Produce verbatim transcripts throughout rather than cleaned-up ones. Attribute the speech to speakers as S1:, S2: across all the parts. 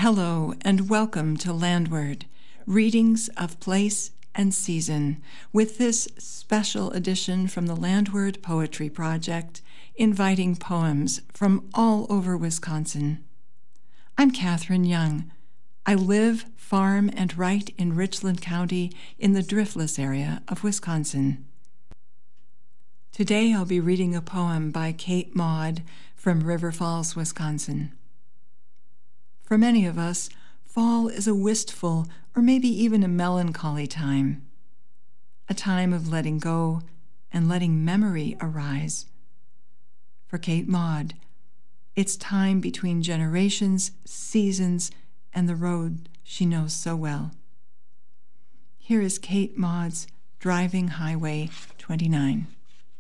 S1: Hello and welcome to Landward, readings of place and season, with this special edition from the Landward Poetry Project, inviting poems from all over Wisconsin. I'm Catherine Young. I live, farm, and write in Richland County in the Driftless area of Wisconsin. Today I'll be reading a poem by Kate Maud from River Falls, Wisconsin. For many of us, fall is a wistful or maybe even a melancholy time, a time of letting go and letting memory arise. For Kate Maud, it's time between generations, seasons, and the road she knows so well. Here is Kate Maud's Driving Highway twenty-nine.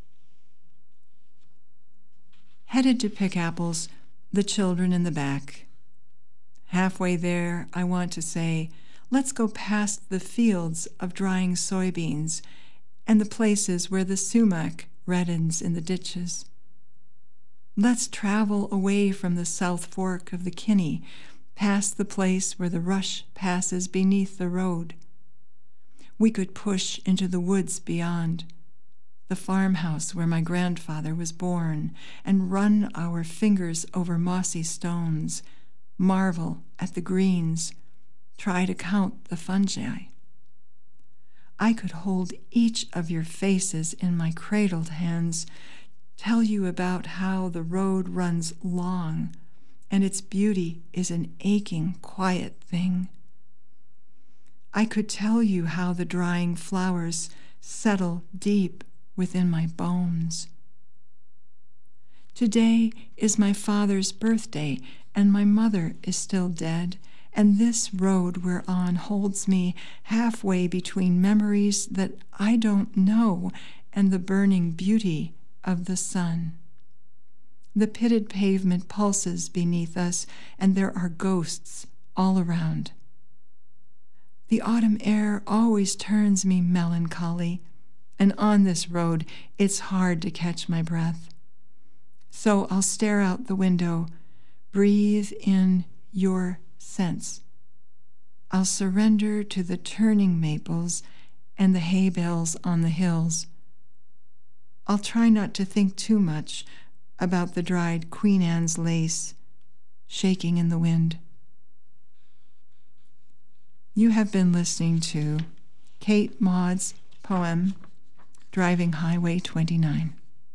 S1: Headed to pick apples, the children in the back. Halfway there, I want to say, let's go past the fields of drying soybeans and the places where the sumac reddens in the ditches. Let's travel away from the South Fork of the Kinney, past the place where the rush passes beneath the road. We could push into the woods beyond, the farmhouse where my grandfather was born, and run our fingers over mossy stones, marvel at the greens, try to count the fungi. I could hold each of your faces in my cradled hands, tell you about how the road runs long, and its beauty is an aching, quiet thing. I could tell you how the drying flowers settle deep within my bones. Today is my father's birthday, and my mother is still dead, and this road we're on holds me halfway between memories that I don't know and the burning beauty of the sun. The pitted pavement pulses beneath us, and there are ghosts all around. The autumn air always turns me melancholy, and on this road it's hard to catch my breath. So I'll stare out the window, breathe in your scents. I'll surrender to the turning maples and the hay bales on the hills. I'll try not to think too much about the dried Queen Anne's lace shaking in the wind. You have been listening to Kate Maud's poem, Driving Highway twenty-nine.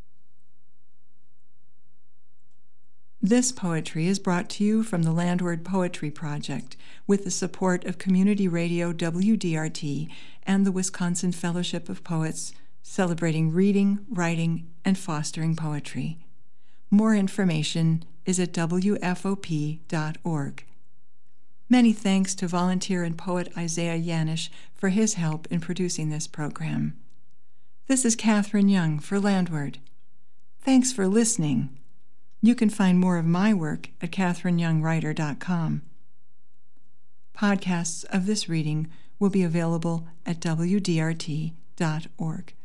S1: This poetry is brought to you from the Landward Poetry Project with the support of Community Radio W D R T and the Wisconsin Fellowship of Poets, celebrating reading, writing, and fostering poetry. More information is at W F O P dot org. Many thanks to volunteer and poet Isaiah Yanish for his help in producing this program. This is Catherine Young for Landward. Thanks for listening. You can find more of my work at catherine young writer dot com. Podcasts of this reading will be available at W D R T dot org.